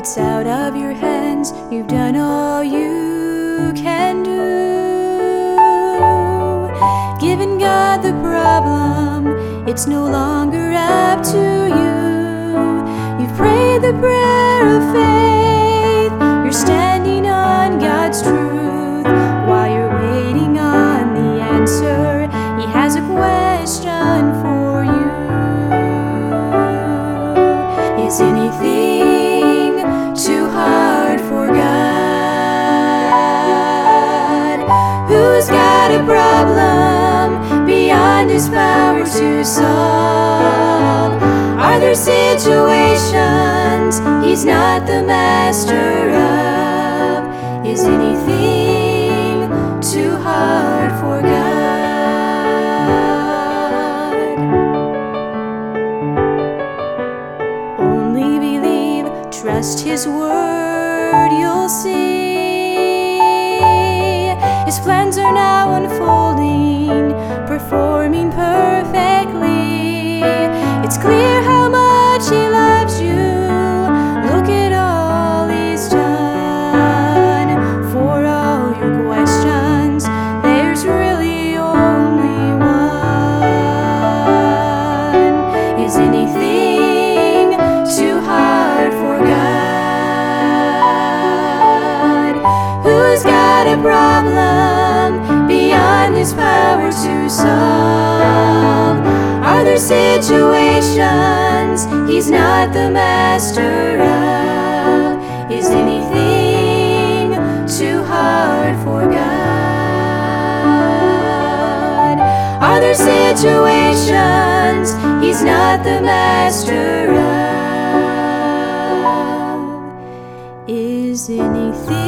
It's out of your hands, you've done all you can do. Giving God the problem, it's no longer up to you. You've prayed the prayer of faith, you're standing on God's truth. While you're waiting on the answer, He has a question for you. Is anything too hard for God? Who's got a problem beyond His power to solve? Are there situations He's not the master of? Is anything too hard for God? Only believe, trust His word, you'll see. His plans are now unfolding, performing perfectly. It's clear how much He loves you. Look at all He's done. For all your questions, there's really only one. Is anything too hard for God? Who's got a problem beyond His power to solve? Are there situations He's not the master of? Is anything too hard for God? Are there situations He's not the master of? Is anything